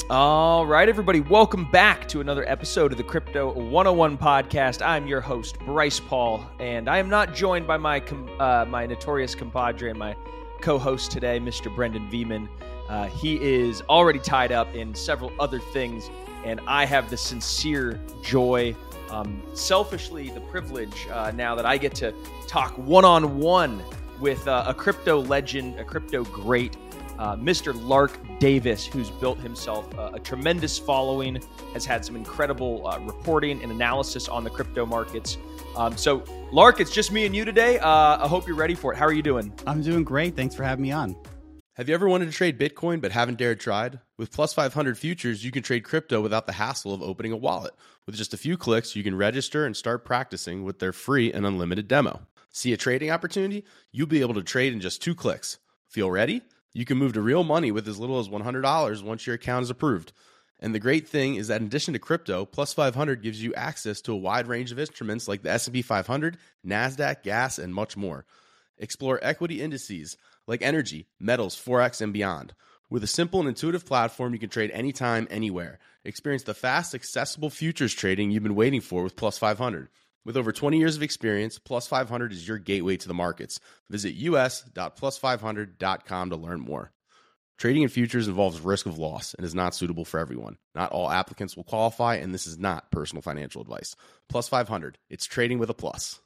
All right, everybody, welcome back to another episode of the Crypto 101 podcast. I'm your host, Bryce Paul, and I am not joined by my notorious compadre and my co-host today, Mr. Brendan Veeman. He is already tied up in several other things, and I have the sincere joy, selfishly the privilege now that I get to talk one-on-one with a crypto legend, a crypto great, Mr. Lark Davis, who's built himself a tremendous following, has had some incredible reporting and analysis on the crypto markets. So, Lark, it's just me and you today. I hope you're ready for it. How are you doing? I'm doing great. Thanks for having me on. Have you ever wanted to trade Bitcoin but haven't dared tried? With Plus 500 Futures, you can trade crypto without the hassle of opening a wallet. With just a few clicks, you can register and start practicing with their free and unlimited demo. See a trading opportunity? You'll be able to trade in just 2 clicks. Feel ready? You can move to real money with as little as $100 once your account is approved. And the great thing is that in addition to crypto, Plus 500 gives you access to a wide range of instruments like the S&P 500, NASDAQ, gas, and much more. Explore equity indices like energy, metals, forex, and beyond. With a simple and intuitive platform, you can trade anytime, anywhere. Experience the fast, accessible futures trading you've been waiting for with Plus 500. With over 20 years of experience, Plus 500 is your gateway to the markets. Visit us.plus500.com to learn more. Trading in futures involves risk of loss and is not suitable for everyone. Not all applicants will qualify, and this is not personal financial advice. Plus 500, it's trading with a plus.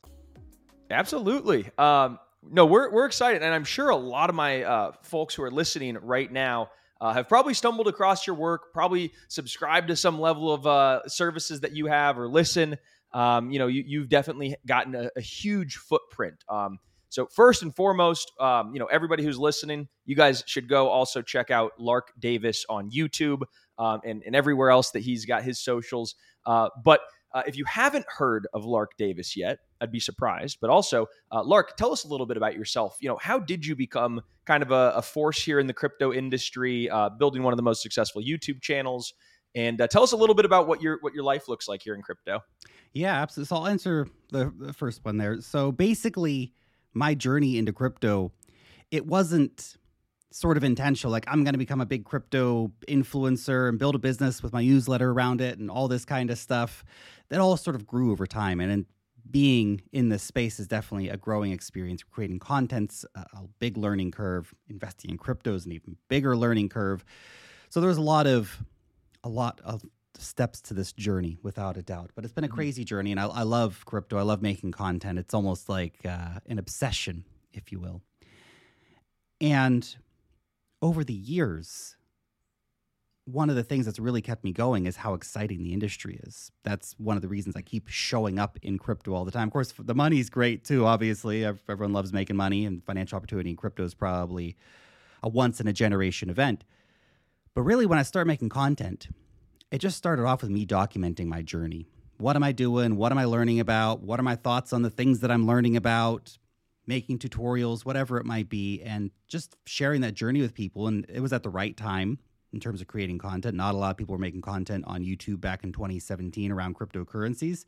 Absolutely. No, we're excited, and I'm sure a lot of my folks who are listening right now have probably stumbled across your work, probably subscribed to some level of services that you have or listen. You've definitely gotten a huge footprint. So first and foremost, everybody who's listening, you guys should go also check out Lark Davis on YouTube and everywhere else that he's got his socials. But if you haven't heard of Lark Davis yet, I'd be surprised. But also, Lark, tell us a little bit about yourself. How did you become kind of a force here in the crypto industry, building one of the most successful YouTube channels? And tell us a little bit about what your life looks like here in crypto. Yeah, absolutely. So I'll answer the first one there. So basically, my journey into crypto, it wasn't sort of intentional. Like, I'm going to become a big crypto influencer and build a business with my newsletter around it and all this kind of stuff. That all sort of grew over time. And being in this space is definitely a growing experience. Creating content's a big learning curve. Investing in crypto is an even bigger learning curve. So there was a lot of steps to this journey, without a doubt. But it's been a crazy journey, and I love crypto. I love making content. It's almost like an obsession, if you will. And over the years, one of the things that's really kept me going is how exciting the industry is. That's one of the reasons I keep showing up in crypto all the time. Of course, the money's great too, obviously. Everyone loves making money, and financial opportunity in crypto is probably a once-in-a-generation event. But really, when I started making content, it just started off with me documenting my journey. What am I doing? What am I learning about? What are my thoughts on the things that I'm learning about? Making tutorials, whatever it might be, and just sharing that journey with people. And it was at the right time in terms of creating content. Not a lot of people were making content on YouTube back in 2017 around cryptocurrencies.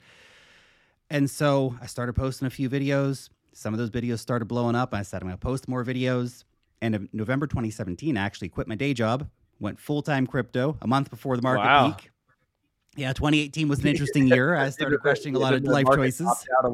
And so I started posting a few videos. Some of those videos started blowing up. I said, I'm going to post more videos. And in November 2017, I actually quit my day job, went full-time crypto a month before the market peak. Yeah, 2018 was an interesting year. I started questioning a lot of life choices.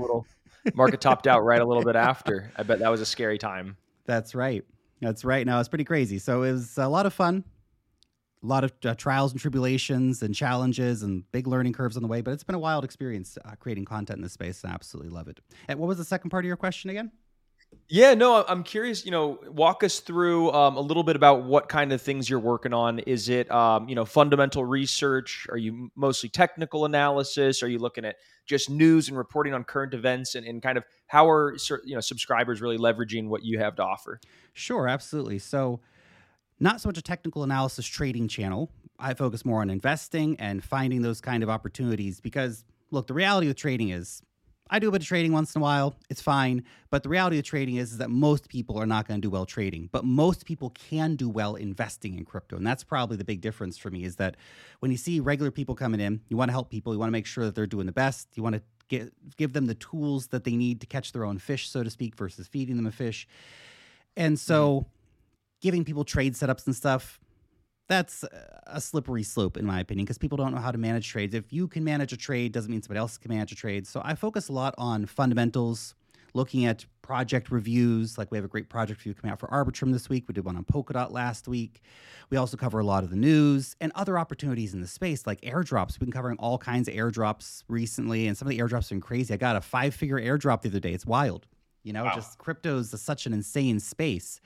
Market topped out right a little bit after. I bet that was a scary time. That's right. No, it's pretty crazy. So it was a lot of fun, a lot of trials and tribulations and challenges and big learning curves on the way. But it's been a wild experience creating content in this space. I absolutely love it. And what was the second part of your question again? Yeah, no, I'm curious, walk us through a little bit about what kind of things you're working on. Is it, fundamental research? Are you mostly technical analysis? Are you looking at just news and reporting on current events and kind of how are, subscribers really leveraging what you have to offer? Sure, absolutely. So not so much a technical analysis trading channel. I focus more on investing and finding those kind of opportunities because, look, the reality with trading is I do a bit of trading once in a while. It's fine. But the reality of trading is that most people are not going to do well trading. But most people can do well investing in crypto. And that's probably the big difference for me is that when you see regular people coming in, you want to help people. You want to make sure that they're doing the best. You want to give them the tools that they need to catch their own fish, so to speak, versus feeding them a fish. And so giving people trade setups and stuff, that's a slippery slope in my opinion, because people don't know how to manage trades. If you can manage a trade, doesn't mean somebody else can manage a trade. So I focus a lot on fundamentals, looking at project reviews. Like we have a great project review coming out for Arbitrum this week. We did one on Polkadot last week. We also cover a lot of the news and other opportunities in the space, like airdrops. We've been covering all kinds of airdrops recently, and some of the airdrops have been crazy. I got a 5-figure airdrop the other day. It's wild. Wow. Just crypto is such an insane space.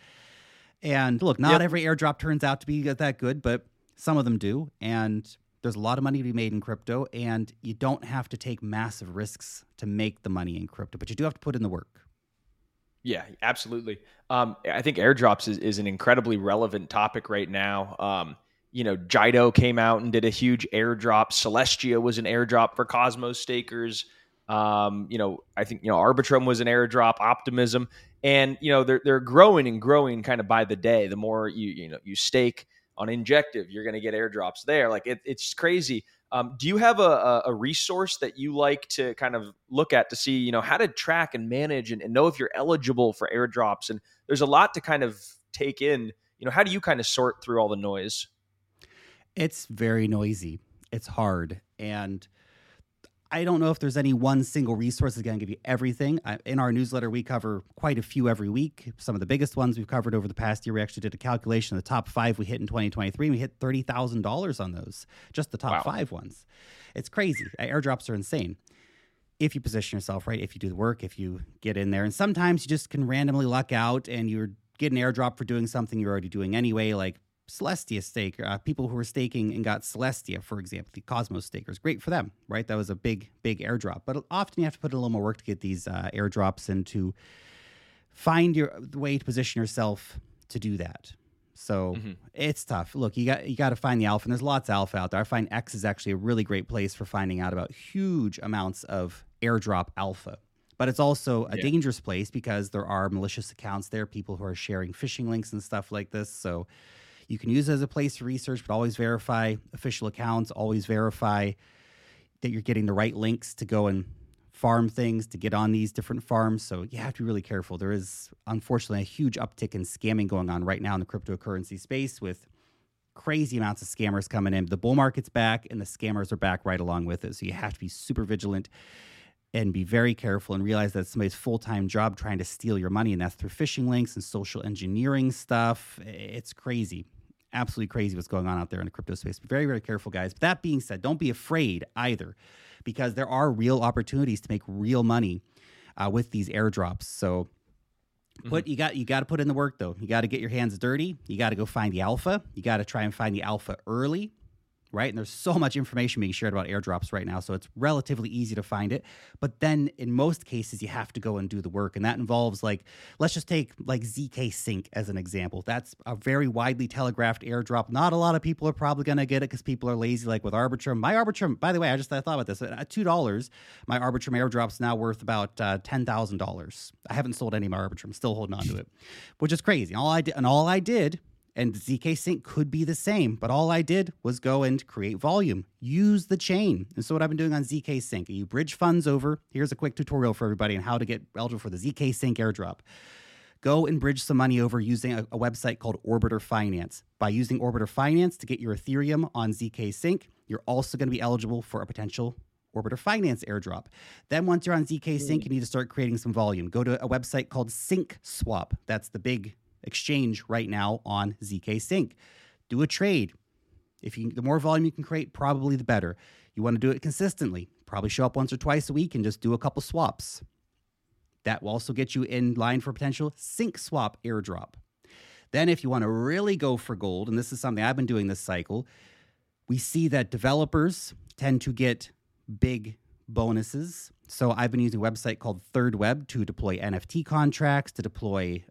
And look, not every airdrop turns out to be that good, but some of them do. And there's a lot of money to be made in crypto, and you don't have to take massive risks to make the money in crypto, but you do have to put in the work. Yeah, absolutely. I think airdrops is an incredibly relevant topic right now. Jido came out and did a huge airdrop. Celestia was an airdrop for Cosmos stakers. I think, Arbitrum was an airdrop, Optimism. And, they're growing and growing kind of by the day. The more you stake on Injective, you're going to get airdrops there. Like it's crazy. Do you have a resource that you like to kind of look at to see, how to track and manage and know if you're eligible for airdrops? And there's a lot to kind of take in. How do you kind of sort through all the noise? It's very noisy. It's hard. And I don't know if there's any one single resource that's going to give you everything. In our newsletter, we cover quite a few every week. Some of the biggest ones we've covered over the past year. We actually did a calculation of the top 5 we hit in 2023, and we hit $30,000 on those, just the top 5 ones. It's crazy. Airdrops are insane. If you position yourself right, if you do the work, if you get in there. And sometimes you just can randomly luck out and you get an airdrop for doing something you're already doing anyway, like Celestia stake, people who were staking and got Celestia, for example, the Cosmos stakers. Great for them, right? That was a big airdrop. But often you have to put in a little more work to get these airdrops and to find the way to position yourself to do that. So it's tough. Look, you got to find the alpha, and there's lots of alpha out there. I find X is actually a really great place for finding out about huge amounts of airdrop alpha. But it's also a dangerous place because there are malicious accounts there, people who are sharing phishing links and stuff like this. So you can use it as a place for research, but always verify official accounts, always verify that you're getting the right links to go and farm things, to get on these different farms. So you have to be really careful. There is, unfortunately, a huge uptick in scamming going on right now in the cryptocurrency space with crazy amounts of scammers coming in. The bull market's back and the scammers are back right along with it. So you have to be super vigilant and be very careful and realize that it's somebody's full-time job trying to steal your money, and that's through phishing links and social engineering stuff. It's crazy. Absolutely crazy what's going on out there in the crypto space. Be very, very careful, guys. But that being said, don't be afraid either, because there are real opportunities to make real money with these airdrops. So you got to put in the work, though. You got to get your hands dirty. You got to go find the alpha. You got to try and find the alpha early, right? And there's so much information being shared about airdrops right now, so it's relatively easy to find it. But then in most cases, you have to go and do the work, and that involves, like, let's just take like ZK Sync as an example. That's a very widely telegraphed airdrop. Not a lot of people are probably going to get it because people are lazy, like with Arbitrum. My Arbitrum, by the way, I thought about this. At $2, my Arbitrum airdrop's now worth about $10,000. I haven't sold any of my Arbitrum, still holding on to it, which is crazy. All I did, and ZK Sync could be the same, but all I did was go and create volume, use the chain. And so what I've been doing on ZK Sync, you bridge funds over. Here's a quick tutorial for everybody on how to get eligible for the ZK Sync airdrop. Go and bridge some money over using a website called Orbiter Finance. By using Orbiter Finance to get your Ethereum on ZK Sync, you're also going to be eligible for a potential Orbiter Finance airdrop. Then once you're on ZK Sync, you need to start creating some volume. Go to a website called SyncSwap. That's the big exchange right now on ZK Sync. Do a trade. The more volume you can create, probably the better. You want to do it consistently. Probably show up once or twice a week and just do a couple swaps. That will also get you in line for potential SyncSwap airdrop. Then if you want to really go for gold, and this is something I've been doing this cycle, we see that developers tend to get big bonuses. So I've been using a website called ThirdWeb to deploy NFT contracts, to deploy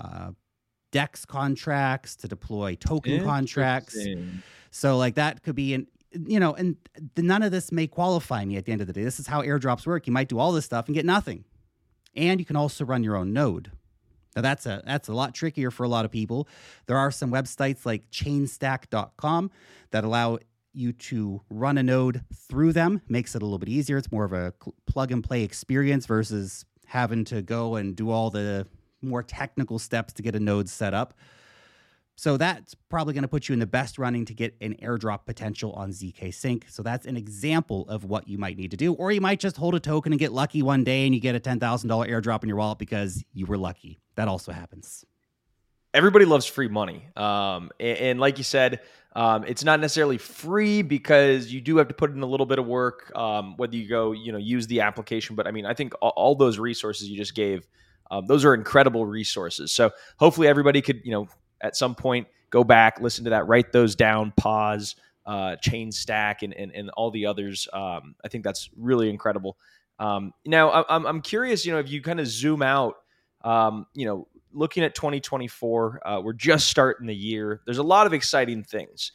DEX contracts, to deploy token contracts. So like that could be none of this may qualify me at the end of the day. This is how airdrops work. You might do all this stuff and get nothing. And you can also run your own node. Now that's a lot trickier for a lot of people. There are some websites like chainstack.com that allow you to run a node through them. Makes it a little bit easier. It's more of a plug and play experience versus having to go and do all the more technical steps to get a node set up. So that's probably going to put you in the best running to get an airdrop potential on ZK Sync. So that's an example of what you might need to do. Or you might just hold a token and get lucky one day and you get a $10,000 airdrop in your wallet because you were lucky. That also happens. Everybody loves free money. And like you said, it's not necessarily free because you do have to put in a little bit of work, whether you go, use the application. But I mean, I think all those resources you just gave, those are incredible resources. So hopefully everybody could, at some point go back, listen to that, write those down, pause, Chain Stack, and all the others. I think that's really incredible. Now I'm curious, if you kind of zoom out, looking at 2024, we're just starting the year. There's a lot of exciting things.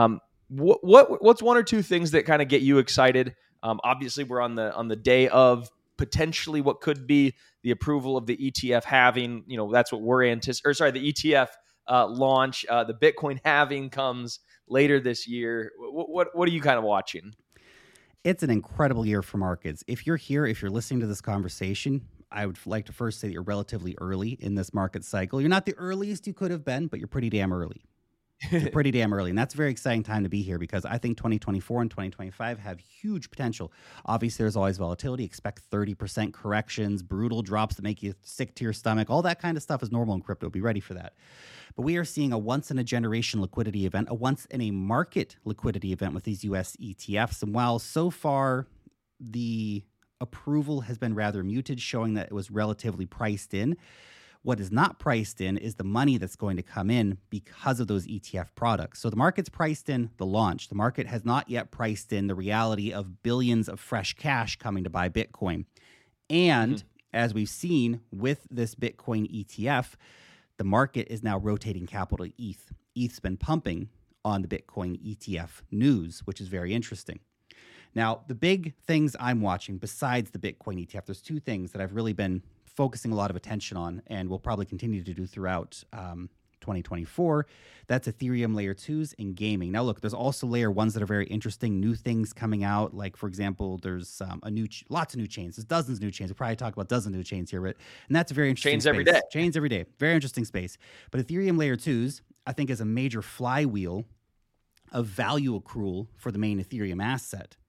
What's one or two things that kind of get you excited? Obviously, we're on the day of potentially what could be the approval of the ETF halving. That's what we're anticipating. The ETF launch. The Bitcoin halving comes later this year. What are you kind of watching? It's an incredible year for markets. If you're listening to this conversation, I would like to first say that you're relatively early in this market cycle. You're not the earliest you could have been, but you're pretty damn early. You're pretty damn early. And that's a very exciting time to be here because I think 2024 and 2025 have huge potential. Obviously, there's always volatility. Expect 30% corrections, brutal drops that make you sick to your stomach. All that kind of stuff is normal in crypto. Be ready for that. But we are seeing a once-in-a-generation liquidity event, a once-in-a-market liquidity event with these U.S. ETFs. And while so far the approval has been rather muted, showing that it was relatively priced in, what is not priced in is the money that's going to come in because of those ETF products. So the market's priced in the launch. The market has not yet priced in the reality of billions of fresh cash coming to buy Bitcoin. And as we've seen with this Bitcoin ETF, the market is now rotating capital to ETH. ETH's been pumping on the Bitcoin ETF news, which is very interesting. Now, the big things I'm watching besides the Bitcoin ETF, there's two things that I've really been focusing a lot of attention on and will probably continue to do throughout 2024. That's Ethereum Layer 2s and gaming. Now, look, there's also Layer 1s that are very interesting, new things coming out. Like, for example, there's lots of new chains. There's dozens of new chains. We'll probably talk about dozens of new chains here, and that's a very interesting chains space. Every day. Chains every day. Very interesting space. But Ethereum Layer 2s, I think, is a major flywheel of value accrual for the main Ethereum asset.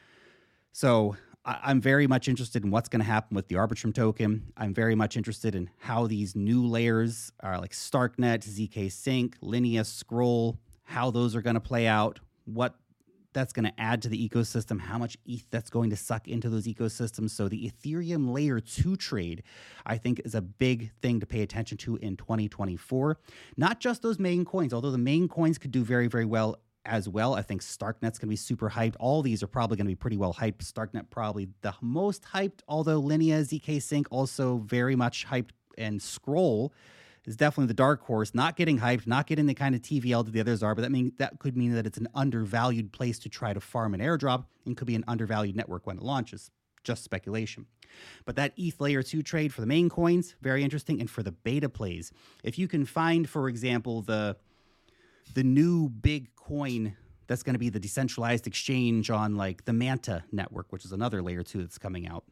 So I'm very much interested in what's going to happen with the Arbitrum token. I'm very much interested in how these new layers are like Starknet, ZK Sync, Linea, Scroll, how those are going to play out, what that's going to add to the ecosystem, how much ETH that's going to suck into those ecosystems. So the Ethereum Layer 2 trade, I think, is a big thing to pay attention to in 2024. Not just those main coins, although the main coins could do very, very well as well. I think Starknet's going to be super hyped. All these are probably going to be pretty well hyped. Starknet probably the most hyped, although Linea, ZK Sync also very much hyped, and Scroll is definitely the dark horse, not getting hyped, not getting the kind of TVL that the others are, but that could mean that it's an undervalued place to try to farm an airdrop and could be an undervalued network when it launches. Just speculation. But that ETH Layer 2 trade for the main coins, very interesting. And for the beta plays, if you can find, for example, the new big coin that's going to be the decentralized exchange on like the Manta network, which is another Layer 2 that's coming out.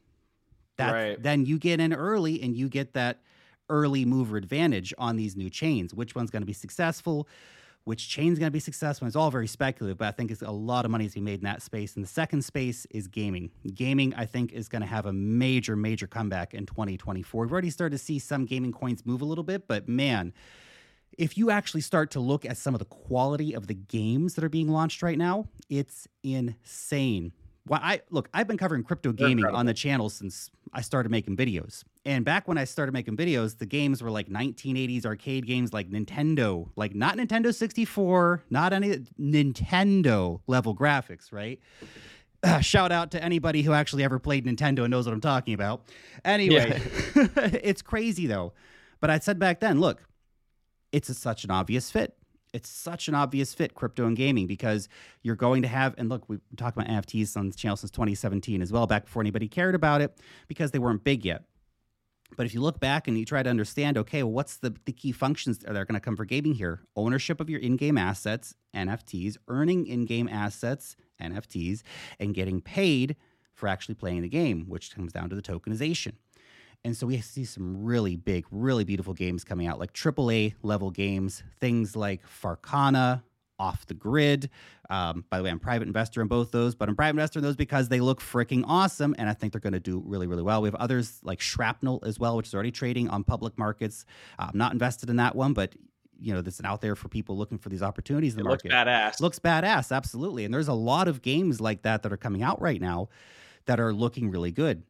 Then you get in early and you get that early mover advantage on these new chains. Which one's going to be successful? Which chain's going to be successful? It's all very speculative, but I think it's a lot of money to be made in that space. And the second space is gaming. Gaming, I think, is going to have a major, major comeback in 2024. We've already started to see some gaming coins move a little bit, but man, if you actually start to look at some of the quality of the games that are being launched right now, it's insane. I've been covering crypto gaming on the channel since I started making videos. And back when I started making videos, the games were like 1980s arcade games like Nintendo, like not Nintendo 64, not any Nintendo level graphics, right? Shout out to anybody who actually ever played Nintendo and knows what I'm talking about. Anyway, it's crazy though. But I said back then, look, it's such an obvious fit. It's such an obvious fit, crypto and gaming, because you're going to have, and look, we've talked about NFTs on the channel since 2017 as well, back before anybody cared about it, because they weren't big yet. But if you look back and you try to understand, okay, well, what's the key functions that are going to come for gaming here? Ownership of your in-game assets, NFTs, earning in-game assets, NFTs, and getting paid for actually playing the game, which comes down to the tokenization. And so we see some really big, really beautiful games coming out, like AAA level games, things like Farcana, Off the Grid. By the way, I'm a private investor in both those, but I'm a private investor in those because they look freaking awesome, and I think they're going to do really, really well. We have others like Shrapnel as well, which is already trading on public markets. I'm not invested in that one, but this is out there for people looking for these opportunities in the market. Looks badass. Looks badass, absolutely. And there's a lot of games like that are coming out right now that are looking really good.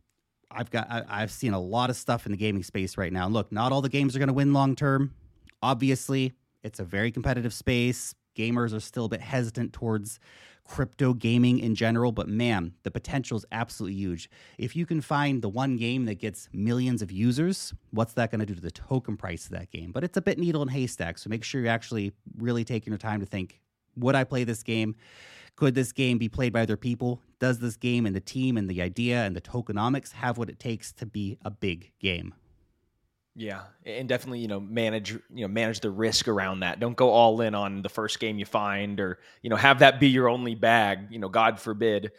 I've seen a lot of stuff in the gaming space right now. And look, not all the games are going to win long term. Obviously, it's a very competitive space. Gamers are still a bit hesitant towards crypto gaming in general, but man, the potential is absolutely huge. If you can find the one game that gets millions of users, what's that going to do to the token price of that game? But it's a bit needle in haystack, so make sure you're actually really taking your time to think, would I play this game? Could this game be played by other people? Does this game and the team and the idea and the tokenomics have what it takes to be a big game? Yeah, and definitely, manage the risk around that. Don't go all in on the first game you find, or have that be your only bag. God forbid.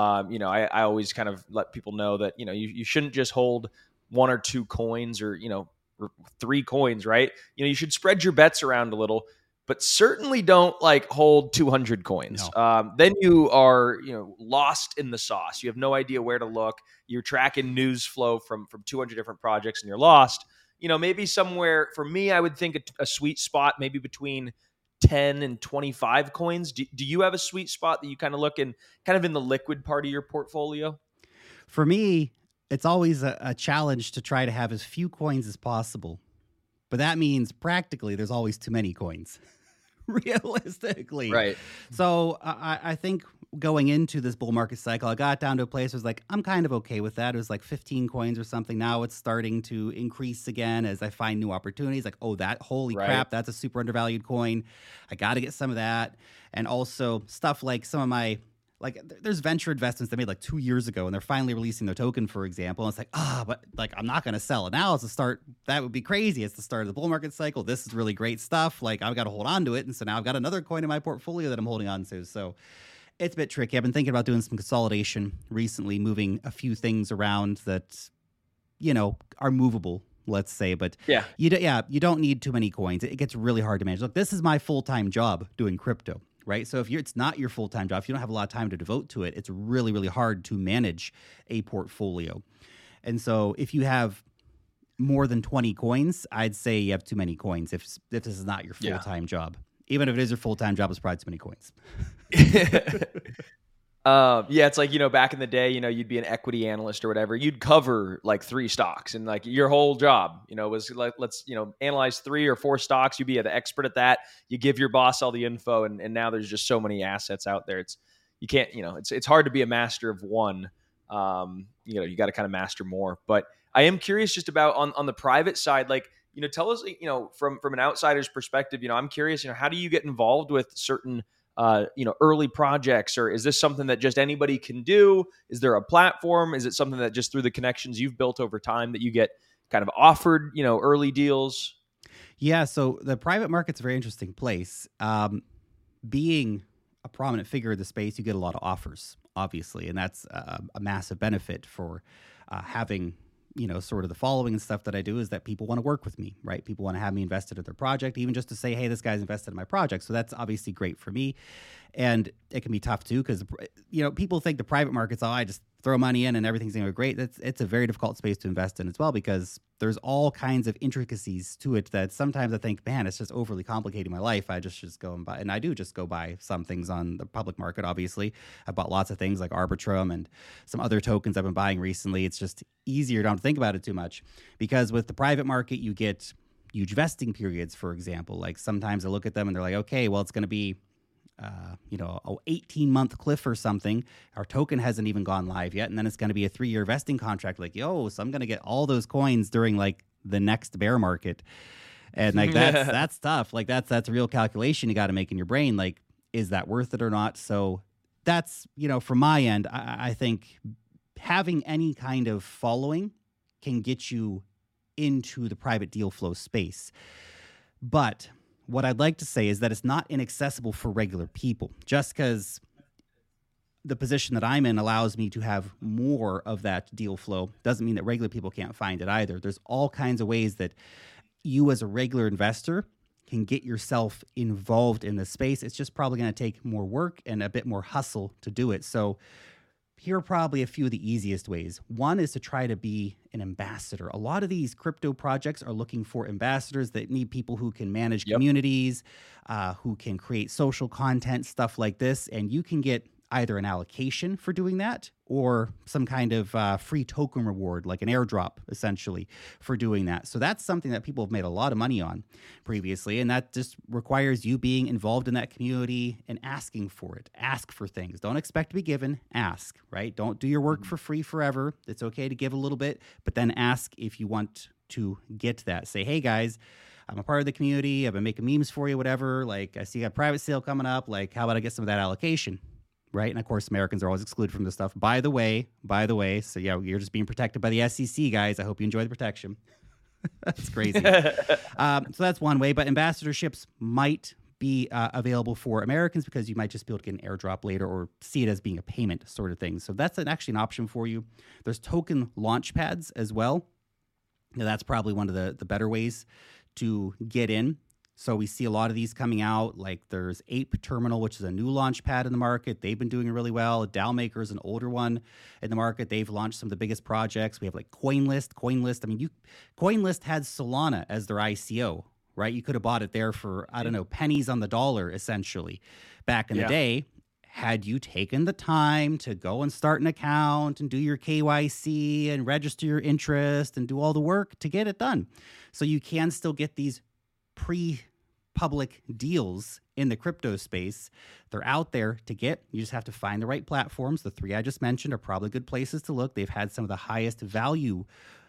I always kind of let people know that you shouldn't just hold one or two coins or 3 coins, right? You should spread your bets around a little, but certainly don't hold 200 coins. No. Then you are lost in the sauce. You have no idea where to look. You're tracking news flow from 200 different projects, and you're lost. Maybe somewhere, for me, I would think a sweet spot maybe between 10 and 25 coins. Do you have a sweet spot that you kind of look in, kind of in the liquid part of your portfolio? For me, it's always a challenge to try to have as few coins as possible. But that means practically there's always too many coins, realistically. Right. So I think going into this bull market cycle, I got down to a place where I was like, I'm kind of okay with that. It was like 15 coins or something. Now it's starting to increase again as I find new opportunities. Like, holy crap, that's a super undervalued coin. I got to get some of that. And also stuff like some of my, there's venture investments they made 2 years ago, and they're finally releasing their token, for example. And it's but I'm not going to sell it now. It's the start. That would be crazy. It's the start of the bull market cycle. This is really great stuff. I've got to hold on to it. And so now I've got another coin in my portfolio that I'm holding on to. So it's a bit tricky. I've been thinking about doing some consolidation recently, moving a few things around that, are movable, let's say. But you don't need too many coins. It gets really hard to manage. Look, this is my full-time job doing crypto. Right. So if it's not your full-time job, if you don't have a lot of time to devote to it, it's really, really hard to manage a portfolio. And so if you have more than 20 coins, I'd say you have too many coins if this is not your full-time job. Even if it is your full-time job, it's probably too many coins. It's back in the day, you'd be an equity analyst or whatever. You'd cover 3 stocks, and your whole job, was let's analyze 3 or 4 stocks. You'd be an expert at that. You give your boss all the info, and now there's just so many assets out there. You can't, it's hard to be a master of one. You got to kind of master more. But I am curious just about on the private side, tell us, from an outsider's perspective, I'm curious, how do you get involved with certain early projects, or is this something that just anybody can do? Is there a platform? Is it something that just through the connections you've built over time that you get kind of offered, early deals? Yeah. So the private market's a very interesting place. Being a prominent figure in the space, you get a lot of offers, obviously, and that's a massive benefit for having sort of the following and stuff that I do is that people want to work with me, right? People want to have me invested in their project, even just to say, hey, this guy's invested in my project. So that's obviously great for me. And it can be tough too, because, people think the private market's, I just throw money in and everything's going to go great. It's a very difficult space to invest in as well, because there's all kinds of intricacies to it that sometimes I think, man, it's just overly complicating my life. I just go and buy, and I do just go buy some things on the public market, obviously. I bought lots of things like Arbitrum and some other tokens I've been buying recently. It's just easier, don't think about it too much, because with the private market, you get huge vesting periods, for example. Sometimes I look at them and they're like, okay, well, it's going to be a 18-month cliff or something. Our token hasn't even gone live yet, and then it's going to be a 3-year vesting contract. So I'm going to get all those coins during the next bear market, and that's tough. That's a real calculation you got to make in your brain. Is that worth it or not? So that's from my end, I think having any kind of following can get you into the private deal flow space, but what I'd like to say is that it's not inaccessible for regular people. Just because the position that I'm in allows me to have more of that deal flow. Doesn't mean that regular people can't find it either. There's all kinds of ways that you as a regular investor can get yourself involved in this space. It's just probably going to take more work and a bit more hustle to do it. So here are probably a few of the easiest ways. One is to try to be an ambassador. A lot of these crypto projects are looking for ambassadors that need people who can manage communities, who can create social content, stuff like this. And you can get either an allocation for doing that or some kind of free token reward, like an airdrop, essentially, for doing that. So that's something that people have made a lot of money on previously, and that just requires you being involved in that community and asking for it. Ask for things. Don't expect to be given. Ask, right? Don't do your work for free forever. It's okay to give a little bit, but then ask if you want to get that. Say, hey, guys, I'm a part of the community. I've been making memes for you, whatever. Like, I see you got a private sale coming up. Like, how about I get some of that allocation? Right. And of course, Americans are always excluded from this stuff. By the way. So, yeah, you're just being protected by the SEC, guys. I hope you enjoy the protection. That's crazy. So that's one way. But ambassadorships might be available for Americans because you might just be able to get an airdrop later or see it as being a payment sort of thing. So that's actually an option for you. There's token launch pads as well. Now, that's probably one of the better ways to get in. So we see a lot of these coming out, like there's Ape Terminal, which is a new launch pad in the market. They've been doing really well. DAOmaker is an older one in the market. They've launched some of the biggest projects. We have like CoinList. I mean, CoinList had Solana as their ICO, right? You could have bought it there for, I don't know, pennies on the dollar, essentially, back in the day. Had you taken the time to go and start an account and do your KYC and register your interest and do all the work to get it done. So you can still get these pre-public deals in the crypto space. They're out there to get. You just have to find the right platforms. The three I just mentioned are probably good places to look. They've had some of the highest value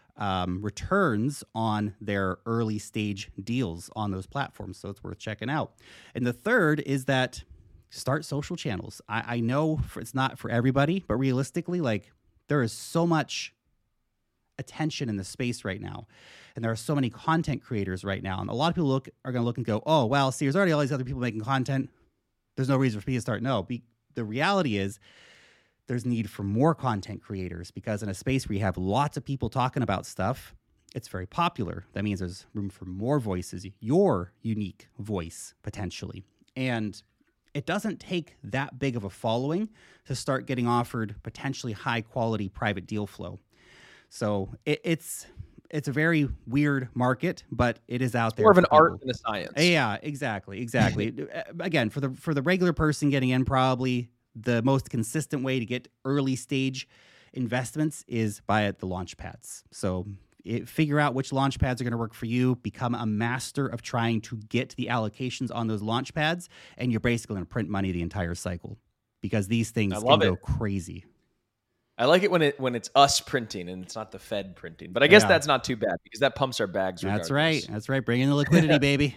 returns on their early stage deals on those platforms. So it's worth checking out. And the third is that start social channels. I know it's not for everybody, but realistically, like there is so much attention in the space right now. And there are so many content creators right now. And a lot of people are going to look and go, oh, well, see, there's already all these other people making content. There's no reason for me to start. No, the reality is there's need for more content creators because in a space where you have lots of people talking about stuff, it's very popular. That means there's room for more voices, your unique voice, potentially. And it doesn't take that big of a following to start getting offered potentially high quality private deal flow. So it's a very weird market, but it is out there. More of an art than a science. Yeah, exactly. Again, for the regular person getting in, probably the most consistent way to get early stage investments is by the launch pads. So figure out which launch pads are going to work for you, become a master of trying to get the allocations on those launch pads, and you're basically going to print money the entire cycle because these things can go crazy. I like it when it's us printing and it's not the Fed printing. But I guess that's not too bad because that pumps our bags regardless. That's right. Bring in the liquidity, baby.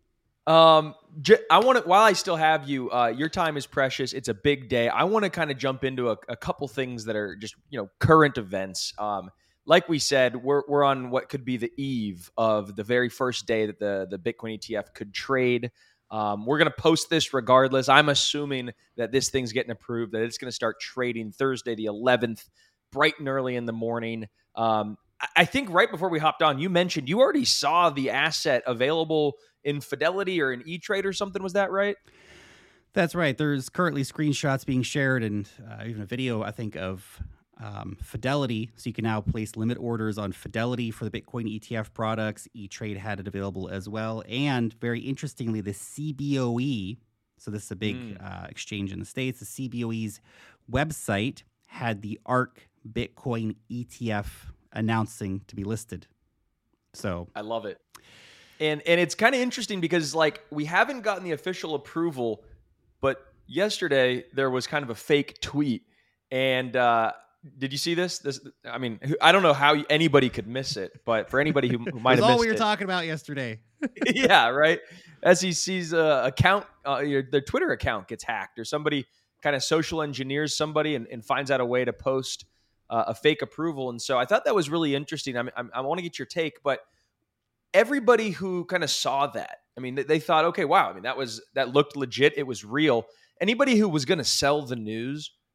I want to, while I still have you, your time is precious. It's a big day. I want to kind of jump into a couple things that are just, current events. Like we said, we're on what could be the eve of the very first day that the Bitcoin ETF could trade. We're going to post this regardless. I'm assuming that this thing's getting approved, that it's going to start trading Thursday, the 11th, bright and early in the morning. I think right before we hopped on, you mentioned you already saw the asset available in Fidelity or in E-Trade or something. Was that right? That's right. There's currently screenshots being shared and even a video, I think, of Fidelity. So you can now place limit orders on Fidelity for the Bitcoin ETF products. E-Trade had it available as well. And very interestingly, the CBOE, so this is a big exchange in the States, the CBOE's website had the ARK Bitcoin ETF announcing to be listed. So I love it. And it's kind of interesting because we haven't gotten the official approval, but yesterday there was kind of a fake tweet. And did you see this? I mean, I don't know how anybody could miss it, but for anybody who might have missed it. That's all we were talking about yesterday. Yeah, right. SEC's account, their Twitter account gets hacked, or somebody kind of social engineers somebody and finds out a way to post a fake approval. And so I thought that was really interesting. I want to get your take, but everybody who kind of saw that, I mean, they thought, okay, wow. I mean, that looked legit. It was real. Anybody who was going to sell the news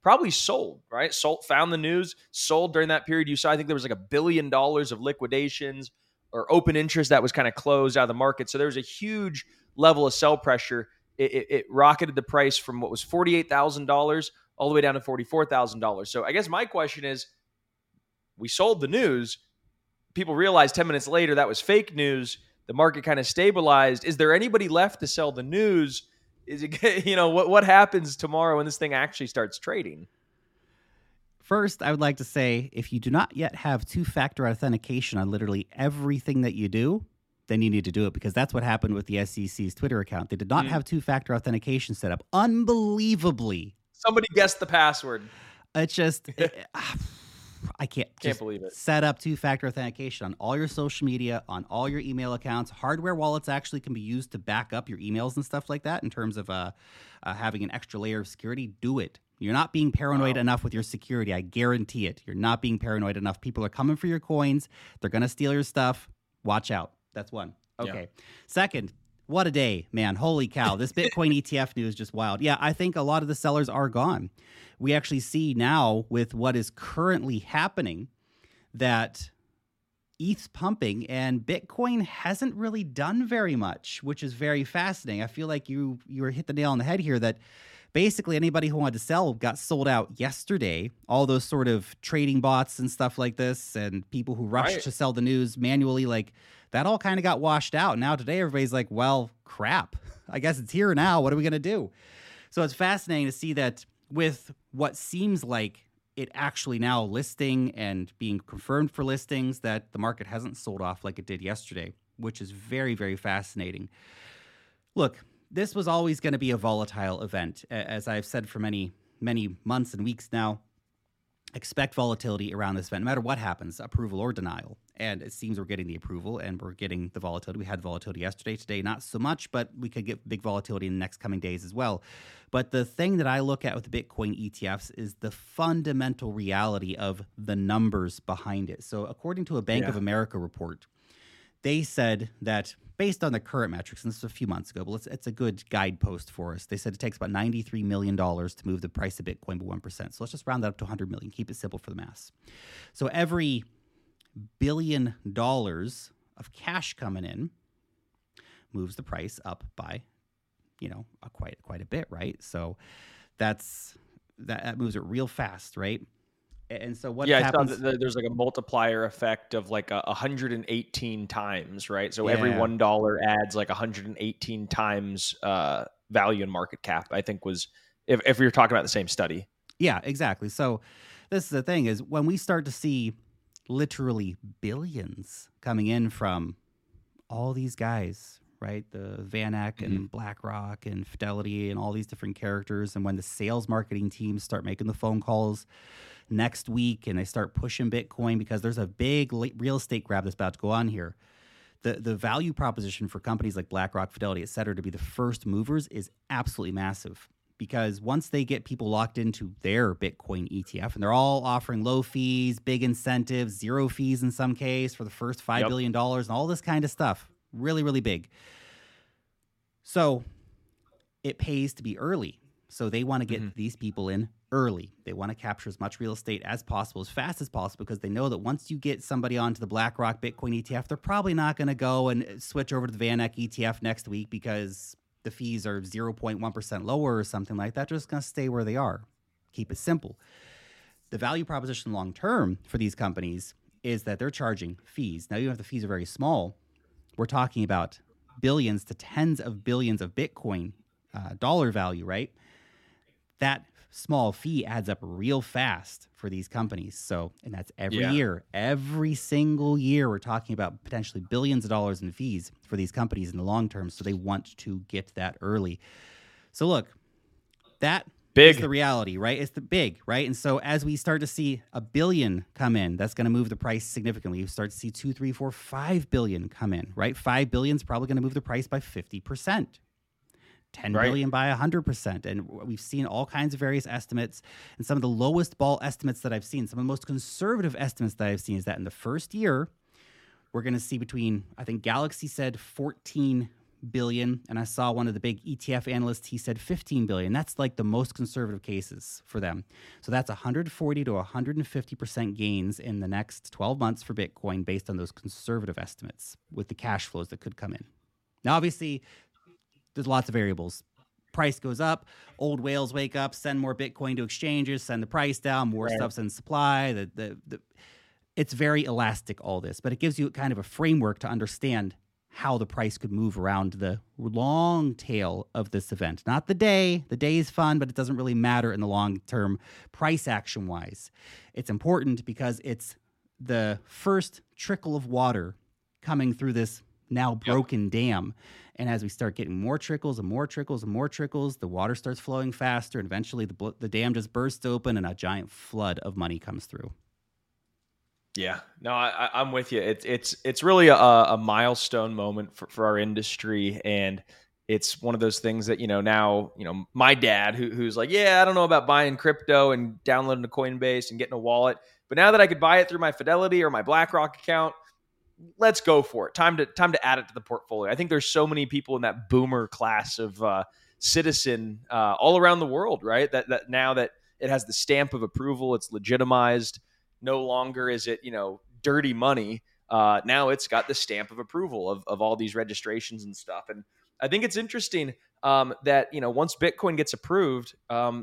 probably sold, right? Sold, found the news, sold during that period. You saw, I think there was like $1 billion of liquidations or open interest that was kind of closed out of the market. So there was a huge level of sell pressure. It rocketed the price from what was $48,000 all the way down to $44,000. So I guess my question is, we sold the news. People realized 10 minutes later that was fake news. The market kind of stabilized. Is there anybody left to sell the news? Is it, what happens tomorrow when this thing actually starts trading? First, I would like to say, if you do not yet have two-factor authentication on literally everything that you do, then you need to do it, because that's what happened with the SEC's Twitter account. They did not have two-factor authentication set up. Unbelievably. Somebody guessed the password. It's just, I can't believe it. Set up two-factor authentication on all your social media, on all your email accounts. Hardware wallets actually can be used to back up your emails and stuff like that in terms of having an extra layer of security. Do it. You're not being paranoid enough with your security. I guarantee it. You're not being paranoid enough. People are coming for your coins. They're going to steal your stuff. Watch out. That's one. Okay. Yeah. Second, what a day, man. Holy cow. This Bitcoin ETF news is just wild. Yeah, I think a lot of the sellers are gone. We actually see now with what is currently happening that ETH's pumping and Bitcoin hasn't really done very much, which is very fascinating. I feel like you hit the nail on the head here that basically anybody who wanted to sell got sold out yesterday. All those sort of trading bots and stuff like this and people who rushed to sell the news manually, like that all kind of got washed out. Now today everybody's like, well, crap. I guess it's here now. What are we going to do? So it's fascinating to see that with what seems like it actually now listing and being confirmed for listings, that the market hasn't sold off like it did yesterday, which is very, very fascinating. Look, this was always going to be a volatile event. As I've said for many, many months and weeks now, expect volatility around this event, no matter what happens, approval or denial. And it seems we're getting the approval and we're getting the volatility. We had volatility yesterday, today not so much, but we could get big volatility in the next coming days as well. But the thing that I look at with the Bitcoin ETFs is the fundamental reality of the numbers behind it. So according to a Bank of America report, they said that based on the current metrics, and this was a few months ago, but it's a good guidepost for us. They said it takes about $93 million to move the price of Bitcoin by 1%. So let's just round that up to $100 million. Keep it simple for the mass. So every $1 billion of cash coming in moves the price up by, quite a bit, right? So that moves it real fast, right? And so what happens? There's like a multiplier effect of like 118 times, right? So every $1 adds like 118 times value in market cap, I think was, if we were talking about the same study. Yeah, exactly. So this is the thing is when we start to see literally billions coming in from all these guys, right? The VanEck and BlackRock and Fidelity and all these different characters. And when the sales marketing teams start making the phone calls next week and they start pushing Bitcoin because there's a big real estate grab that's about to go on here. The value proposition for companies like BlackRock, Fidelity, et cetera, to be the first movers is absolutely massive. Because once they get people locked into their Bitcoin ETF, and they're all offering low fees, big incentives, zero fees in some case for the first $5 billion and all this kind of stuff. Really, really big. So it pays to be early. So they want to get these people in early. They want to capture as much real estate as possible, as fast as possible, because they know that once you get somebody onto the BlackRock Bitcoin ETF, they're probably not going to go and switch over to the VanEck ETF next week because the fees are 0.1% lower or something like that. They're just going to stay where they are. Keep it simple. The value proposition long term for these companies is that they're charging fees. Now, even if the fees are very small, we're talking about billions to tens of billions of Bitcoin dollar value, right? That small fee adds up real fast for these companies. So, and that's every year, every single year, we're talking about potentially billions of dollars in fees for these companies in the long term. So they want to get that early. So look, that is the reality, right? It's the big, right? And so as we start to see $1 billion come in, that's going to move the price significantly. You start to see 2, 3, 4, 5 billion come in, right? 5 billion is probably going to move the price by 50%. 10 billion by 100%. And we've seen all kinds of various estimates. And some of the lowest ball estimates that I've seen, some of the most conservative estimates that I've seen is that in the first year, we're going to see between, I think Galaxy said 14 billion, and I saw one of the big ETF analysts, he said 15 billion. That's like the most conservative cases for them. So that's 140 to 150% gains in the next 12 months for Bitcoin based on those conservative estimates with the cash flows that could come in. Now, obviously, there's lots of variables. Price goes up, old whales wake up, send more Bitcoin to exchanges, send the price down, more stuff sends supply. It's very elastic, all this, but it gives you kind of a framework to understand how the price could move around the long tail of this event. Not the day. The day is fun, but it doesn't really matter in the long term price action wise. It's important because it's the first trickle of water coming through this now broken dam. And as we start getting more trickles and more trickles and more trickles, the water starts flowing faster, and eventually the dam just bursts open and a giant flood of money comes through. Yeah, no, I'm with you. It's really a milestone moment for our industry, and it's one of those things that now my dad who's like, yeah, I don't know about buying crypto and downloading a Coinbase and getting a wallet, but now that I could buy it through my Fidelity or my BlackRock account, let's go for it. Time to add it to the portfolio. I think there's so many people in that boomer class of citizen all around the world, right? That now that it has the stamp of approval, it's legitimized. No longer is it, dirty money. Now it's got the stamp of approval of all these registrations and stuff. And I think it's interesting that, once Bitcoin gets approved,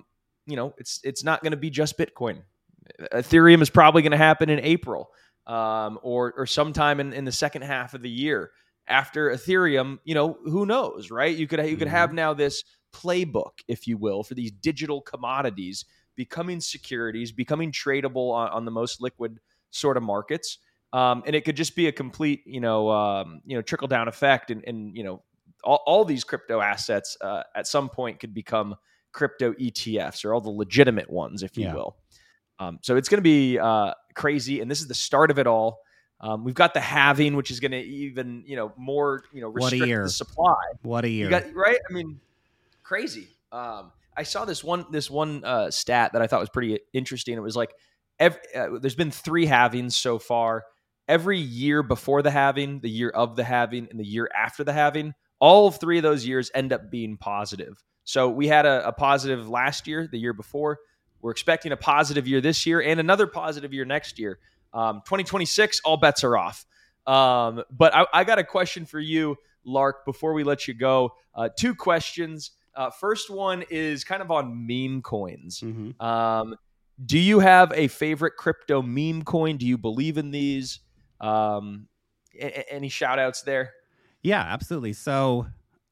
it's not going to be just Bitcoin. Ethereum is probably going to happen in April or sometime in the second half of the year. After Ethereum, who knows, right? You could have now this playbook, if you will, for these digital commodities becoming securities, becoming tradable on the most liquid sort of markets. And it could just be a complete, trickle down effect. And all these crypto assets at some point could become crypto ETFs, or all the legitimate ones, if you will. So it's going to be crazy. And this is the start of it all. We've got the halving, which is going to even, more, restrict the supply. What a year. Right? I mean, crazy. I saw this one stat that I thought was pretty interesting. It was like there's been 3 halvings so far. Every year before the halving, the year of the halving, and the year after the halving, all 3 of those years end up being positive. So we had a positive last year, the year before. We're expecting a positive year this year and another positive year next year. 2026, all bets are off. But I got a question for you, Lark, before we let you go. 2 questions. First one is kind of on meme coins. Mm-hmm. Do you have a favorite crypto meme coin? Do you believe in these? Any shout outs there? Yeah, absolutely. So,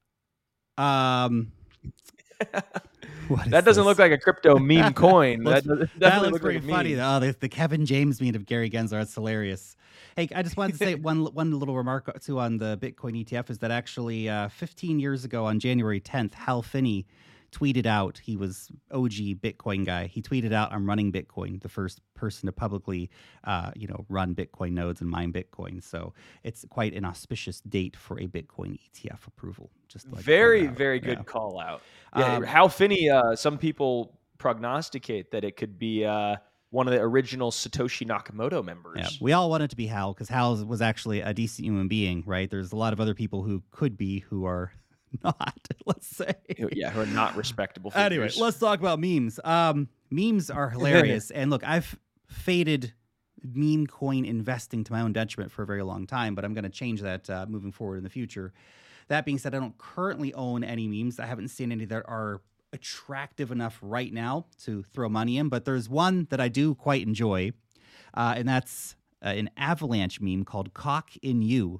that doesn't look like a crypto meme coin. That looks pretty funny. Oh, the Kevin James meme of Gary Gensler. It's hilarious. Hey, I just wanted to say one little remark too on the Bitcoin ETF is that actually 15 years ago on January 10th, Hal Finney tweeted out, he was OG Bitcoin guy. He tweeted out, "I'm running Bitcoin," the first person to publicly, run Bitcoin nodes and mine Bitcoin. So it's quite an auspicious date for a Bitcoin ETF approval. Just like very good call out. Yeah, Hal Finney. Some people prognosticate that it could be one of the original Satoshi Nakamoto members. Yeah, we all want it to be Hal because Hal was actually a decent human being, right? There's a lot of other people who could be who are not, let's say. Yeah, who are not respectable figures. Anyway, let's talk about memes. Memes are hilarious. And look, I've faded meme coin investing to my own detriment for a very long time, but I'm going to change that moving forward in the future. That being said, I don't currently own any memes. I haven't seen any that are attractive enough right now to throw money in, but there's one that I do quite enjoy, and that's an Avalanche meme called "Cock in You."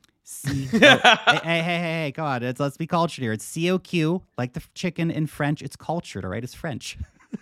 Hey, come on, let's be cultured here. It's COQ, like the chicken in French. It's cultured, all right? It's French.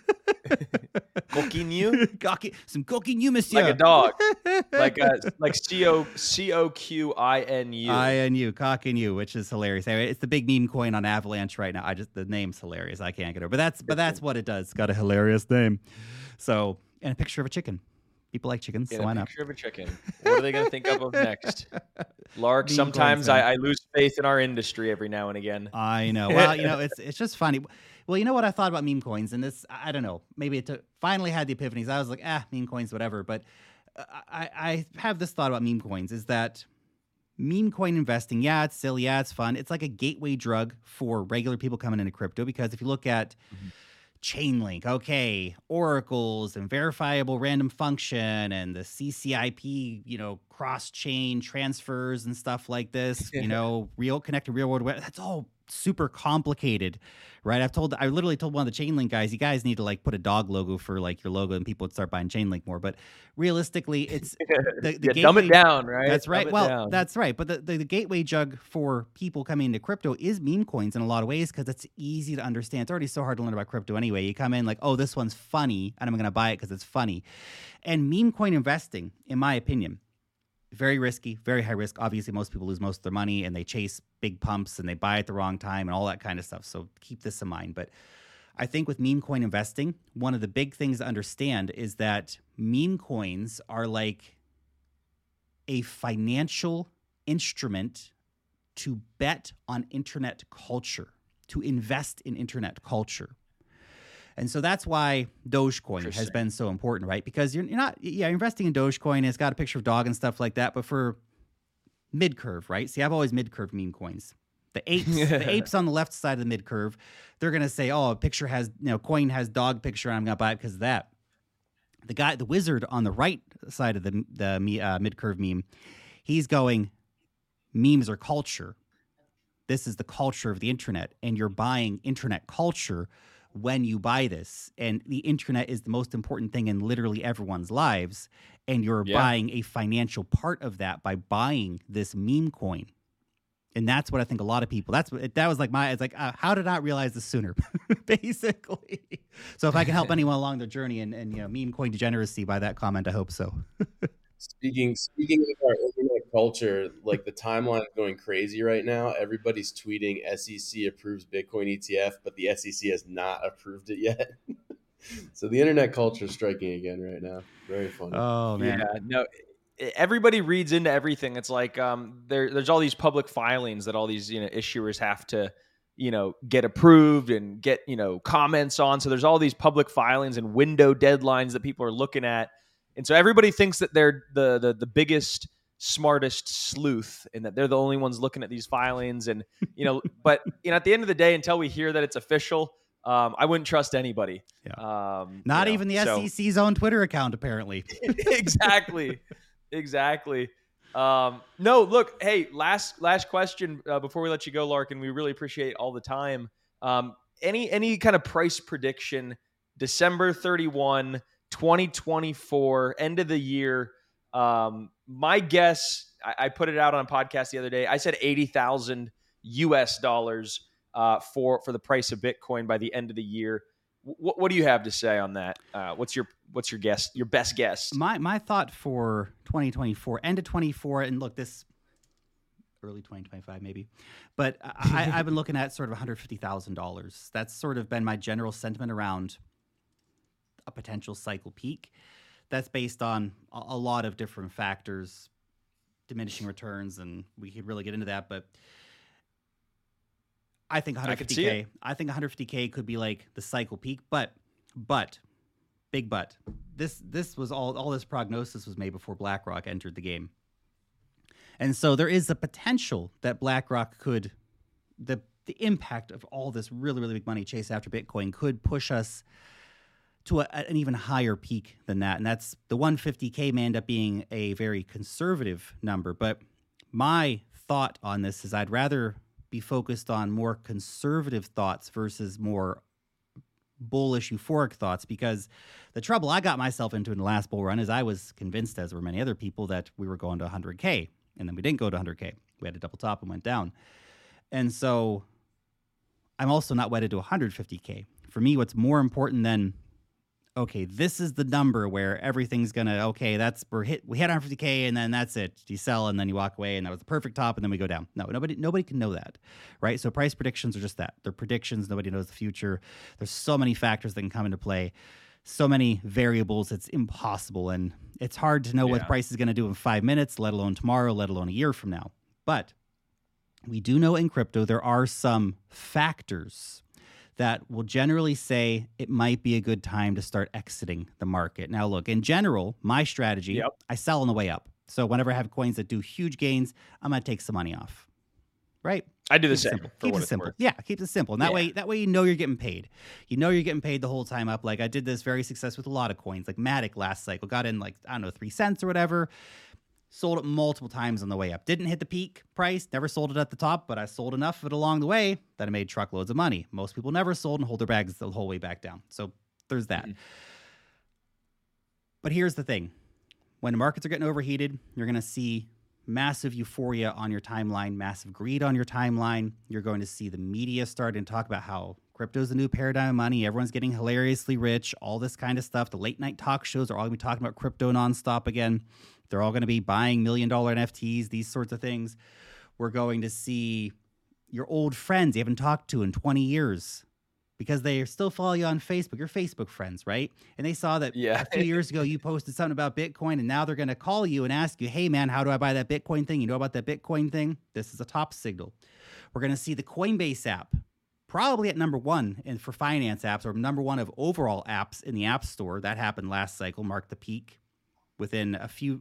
Coquinu? Some coquinu, monsieur. Like a dog. like COQINU. INU, coquinu, which is hilarious. Anyway, it's the big meme coin on Avalanche right now. The name's hilarious. I can't get over. But that's what it does. It's got a hilarious name. So, and a picture of a chicken. People like chickens, so why not? A picture of a chicken. What are they going to think of next? Lark, sometimes I lose faith in our industry every now and again. I know. Well, it's just funny. Well, you know what I thought about meme coins? And this, I don't know, maybe finally had the epiphanies. I was like, meme coins, whatever. But I have this thought about meme coins is that meme coin investing, yeah, it's silly, yeah, it's fun. It's like a gateway drug for regular people coming into crypto, because if you look at Chainlink, okay, oracles and verifiable random function and the CCIP, cross-chain transfers and stuff like this, real connected real world web, that's all super complicated, right? I literally told one of the Chainlink guys, you guys need to like put a dog logo for like your logo, and people would start buying Chainlink more. But realistically, it's the gateway, dumb it down, right? That's right. Well, that's right. But the gateway drug for people coming into crypto is meme coins in a lot of ways, because it's easy to understand. It's already so hard to learn about crypto anyway. You come in like, oh, this one's funny, and I'm going to buy it because it's funny. And meme coin investing, in my opinion, very risky, very high risk. Obviously, most people lose most of their money, and they chase big pumps and they buy at the wrong time and all that kind of stuff. So keep this in mind. But I think with meme coin investing, one of the big things to understand is that meme coins are like a financial instrument to bet on internet culture, to invest in internet culture. And so that's why Dogecoin has been so important, right? Because you're investing in Dogecoin, it's got a picture of dog and stuff like that, but for mid-curve, right? See, I've always mid-curve meme coins. The apes on the left side of the mid-curve, they're going to say, oh, a picture has, coin has dog picture, and I'm going to buy it because of that. The wizard on the right side of the mid-curve meme, he's going, memes are culture. This is the culture of the internet, and you're buying internet culture when you buy this. And the internet is the most important thing in literally everyone's lives, and you're buying a financial part of that by buying this meme coin. And that's what I think a lot of people, that was like how did I not realize this sooner? Basically. So if I can help anyone along their journey and meme coin degeneracy by that comment, I hope so. Speaking of our internet culture, like the timeline is going crazy right now. Everybody's tweeting SEC approves Bitcoin ETF, but the SEC has not approved it yet. So the internet culture is striking again right now. Very funny. Oh man. Yeah, no, everybody reads into everything. It's like there's all these public filings that all these issuers have to get approved and get comments on. So there's all these public filings and window deadlines that people are looking at. And so everybody thinks that they're the biggest, smartest sleuth, and that they're the only ones looking at these filings. And but at the end of the day, until we hear that it's official, I wouldn't trust anybody. Yeah. Not even the SEC's own Twitter account, apparently. Exactly. No, look, hey, last question before we let you go, Larkin. We really appreciate all the time. Any kind of price prediction, December 31. 2024, end of the year. My guess, I put it out on a podcast the other day. I said $80,000 for the price of Bitcoin by the end of the year. What do you have to say on that? What's your guess? Your best guess? My thought for 2024, end of 24, and look, this early 2025 maybe, but I've been looking at sort of $150,000. That's sort of been my general sentiment around a potential cycle peak. That's based on a lot of different factors, diminishing returns, and we could really get into that. But I think 150K. I think 150K could be like the cycle peak. But big but. This was all this prognosis was made before BlackRock entered the game, and so there is a potential that BlackRock could the impact of all this really really big money chase after Bitcoin could push us to an even higher peak than that. And that's the 150K may end up being a very conservative number. But my thought on this is I'd rather be focused on more conservative thoughts versus more bullish, euphoric thoughts, because the trouble I got myself into in the last bull run is I was convinced, as were many other people, that we were going to 100K. And then we didn't go to 100K. We had a double top and went down. And so I'm also not wedded to 150K. For me, what's more important than, okay, this is the number where everything's gonna, we hit 150K and then that's it. You sell and then you walk away and that was the perfect top and then we go down. No, nobody can know that, right? So price predictions are just that. They're predictions. Nobody knows the future. There's so many factors that can come into play, so many variables. It's impossible, and it's hard to know what the price is going to do in 5 minutes, let alone tomorrow, let alone a year from now. But we do know in crypto there are some factors that will generally say it might be a good time to start exiting the market. Now, look, in general, my strategy, I sell on the way up. So whenever I have coins that do huge gains, I'm going to take some money off. Right? I do the same. Keep it simple. Yeah, keep it simple. And that way you know you're getting paid. You know you're getting paid the whole time up. Like I did this very successful with a lot of coins. Like Matic last cycle got in 3 cents or whatever. Sold it multiple times on the way up. Didn't hit the peak price. Never sold it at the top, but I sold enough of it along the way that I made truckloads of money. Most people never sold and hold their bags the whole way back down. So there's that. But here's the thing. When the markets are getting overheated, you're going to see massive euphoria on your timeline, massive greed on your timeline. You're going to see the media starting to talk about how crypto's the new paradigm of money. Everyone's getting hilariously rich, all this kind of stuff. The late night talk shows are all going to be talking about crypto nonstop again. They're all going to be buying $1 million NFTs, these sorts of things. We're going to see your old friends you haven't talked to in 20 years because they still follow you on Facebook. Your Facebook friends, right? And they saw that a few years ago you posted something about Bitcoin, and now they're going to call you and ask you, hey, man, how do I buy that Bitcoin thing? You know about that Bitcoin thing? This is a top signal. We're going to see the Coinbase app probably at number 1 for finance apps, or number 1 of overall apps in the App Store. That happened last cycle, marked the peak. Within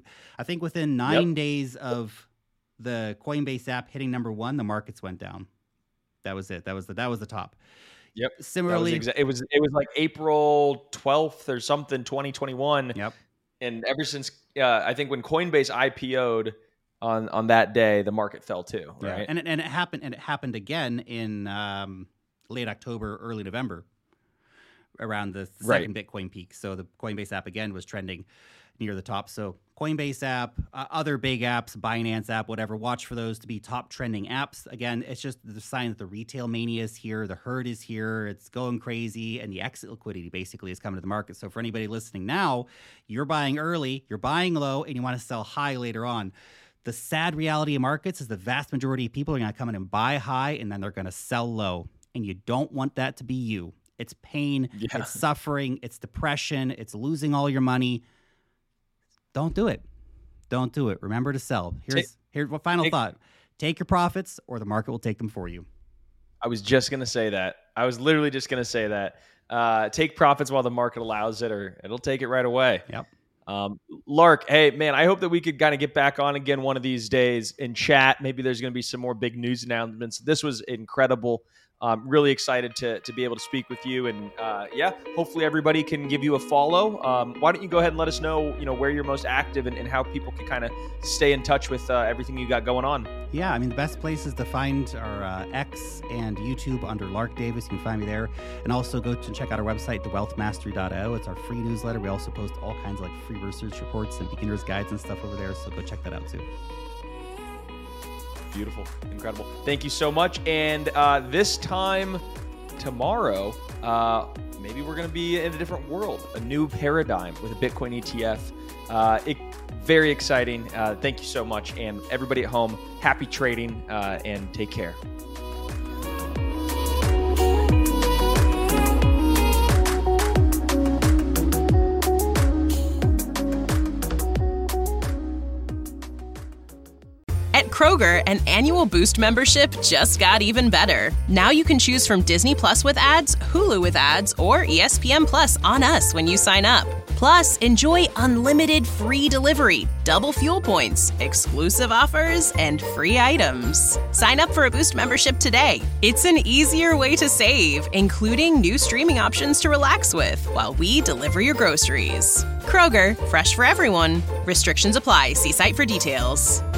9 days of the Coinbase app hitting number 1, the markets went down. That was it. That was the top. Yep. Similarly, it was like April 12th or something, 2021. Yep. And ever since I think when Coinbase IPO'd on that day, the market fell too. Right. Yeah. And it happened again in late October, early November, around the second Bitcoin peak. So the Coinbase app again was trending near the top. So Coinbase app, other big apps, Binance app, whatever, watch for those to be top trending apps. Again, it's just the sign that the retail mania is here, the herd is here, it's going crazy, and the exit liquidity basically is coming to the market. So for anybody listening now, you're buying early, you're buying low, and you want to sell high later on. The sad reality of markets is the vast majority of people are going to come in and buy high, and then they're going to sell low. And you don't want that to be you. It's pain, it's suffering, it's depression, it's losing all your money. Don't do it. Don't do it. Remember to sell. Here's what final thought. Take your profits or the market will take them for you. I was just going to say that. I was literally just going to say that. Take profits while the market allows it, or it'll take it right away. Yep. Lark, hey, man, I hope that we could kind of get back on again one of these days and chat. Maybe there's going to be some more big news announcements. This was incredible. Really excited to be able to speak with you, and hopefully everybody can give you a follow. Why don't you go ahead and let us know, where you're most active and how people can kind of stay in touch with everything you got going on. Yeah, I mean, the best places to find are X and YouTube under Lark Davis. You can find me there, and also go to check out our website, thewealthmastery.io. It's our free newsletter. We also post all kinds of free research reports and beginner's guides and stuff over there, so go check that out too. Beautiful. Incredible. Thank you so much. And this time tomorrow, maybe we're going to be in a different world, a new paradigm with a Bitcoin ETF. Very exciting. Thank you so much. And everybody at home, happy trading and take care. At Kroger, an annual Boost membership just got even better. Now you can choose from Disney Plus with ads, Hulu with ads, or ESPN Plus on us when you sign up. Plus, enjoy unlimited free delivery, double fuel points, exclusive offers, and free items. Sign up for a Boost membership today. It's an easier way to save, including new streaming options to relax with while we deliver your groceries. Kroger, fresh for everyone. Restrictions apply. See site for details.